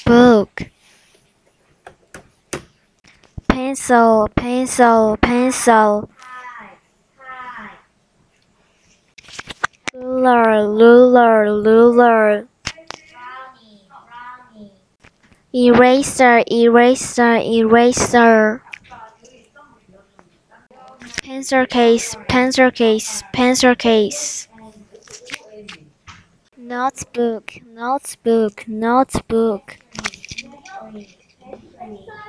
book, pencil, pencil, pencil, ruler, ruler, ruler, eraser, eraser, eraser, pencil case, pencil case, pencil case, notebook, notebook, notebook,